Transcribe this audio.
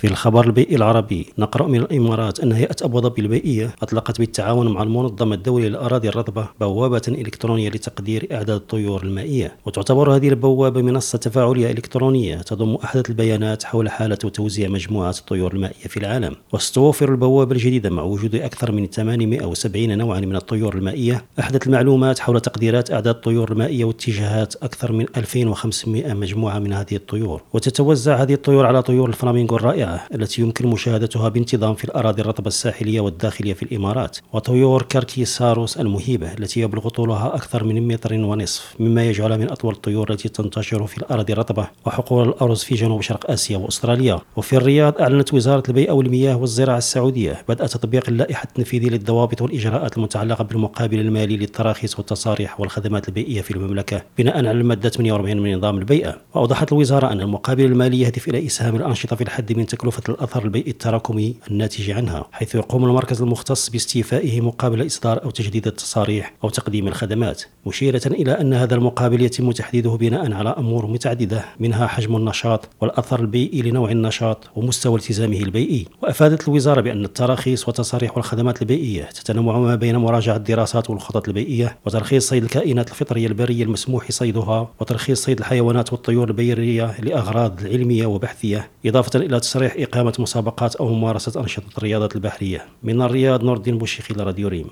في الخبر البيئي العربي نقرأ من الإمارات أن هيئة أبو ظبي البيئية أطلقت بالتعاون مع المنظمة الدولية للأراضي الرطبة بوابة إلكترونية لتقدير إعداد الطيور المائية، وتعتبر هذه البوابة منصة تفاعلية إلكترونية تضم أحدث البيانات حول حالة وتوزيع مجموعات الطيور المائية في العالم. وستوفر البوابة الجديدة مع وجود أكثر من 870 نوعا من الطيور المائية أحدث المعلومات حول تقديرات أعداد الطيور المائية واتجاهات أكثر من 2500 مجموعة من هذه الطيور. وتتوزع هذه الطيور على طيور الفلامينغو الرائعة التي يمكن مشاهدتها بانتظام في الأراضي الرطبة الساحلية والداخلية في الإمارات، وطيور كاركيساروس المهيبة التي يبلغ طولها أكثر من 1.5 متر، مما يجعلها من أطول الطيور التي تنتشر في الأراضي الرطبة وحقول الأرز في جنوب شرق آسيا وأستراليا. وفي الرياض أعلنت وزارة البيئة والمياه والزراعة السعودية بدء تطبيق اللائحة التنفيذية للضوابط والإجراءات المتعلقة بالمقابل المالي للتراخيص والتصاريح والخدمات البيئية في المملكة بناء على المادة 48 من نظام البيئة. وأوضحت الوزارة أن المقابل المالي يهدف إلى إسهام الأنشطة في الحد من تكلفة الأثر البيئي التراكمي الناتج عنها، حيث يقوم المركز المختص باستيفائه مقابل إصدار أو تجديد التصاريح أو تقديم الخدمات، مشيرة إلى أن هذا المقابل يتم تحديده بناء على أمور متعددة منها حجم النشاط والأثر البيئي لنوع النشاط ومستوى التزامه البيئي. وأفادت الوزارة بأن التراخيص والتصاريح والخدمات البيئية تتنوع ما بين مراجعة الدراسات والخطط البيئية، وترخيص صيد الكائنات الفطرية البرية المسموح صيدها، وترخيص صيد الحيوانات والطيور البرية لأغراض علمية وبحثية، إضافة إلى تصريح إقامة مسابقات أو ممارسة أنشطة الرياضات البحرية. من الرياض، نور الدين بوشيخي لراديو ريم.